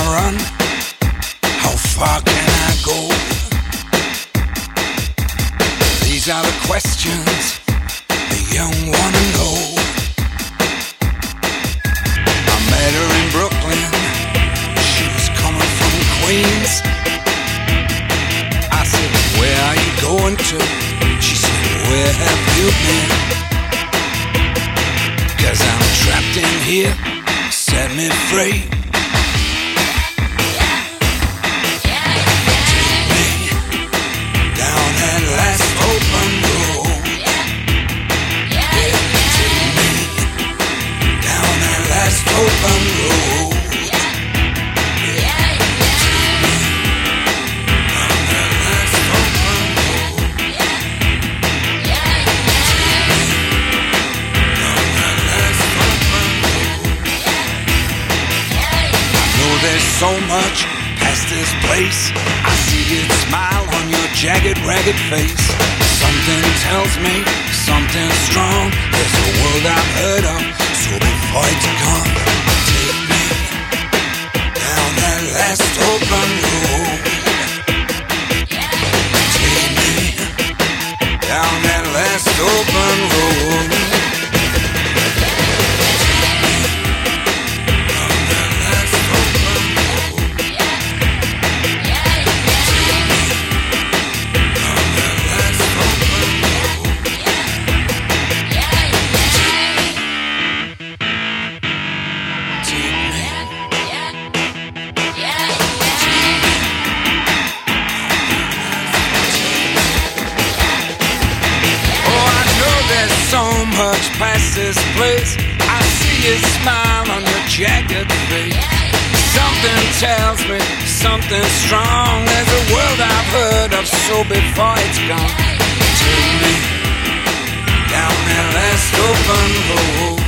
run? How far can I go? These are the questions the young wanna know. I met her in Brooklyn. She was coming from Queens. I said, where are you going to? She said, where have you been? 'Cause I'm trapped in here, set me free. Take me down that last open road. Take me down that last open road. There's so much past this place. I see it smile on your jagged, ragged face. Something tells me something strong. There's a world I've heard of, so before it's gone, take me down that last open road. Take me down that last open road. So much past this place. I see you smile on your jagged face. Something tells me something strong. There's a world I've heard of, so before it's gone, take me down that last open road.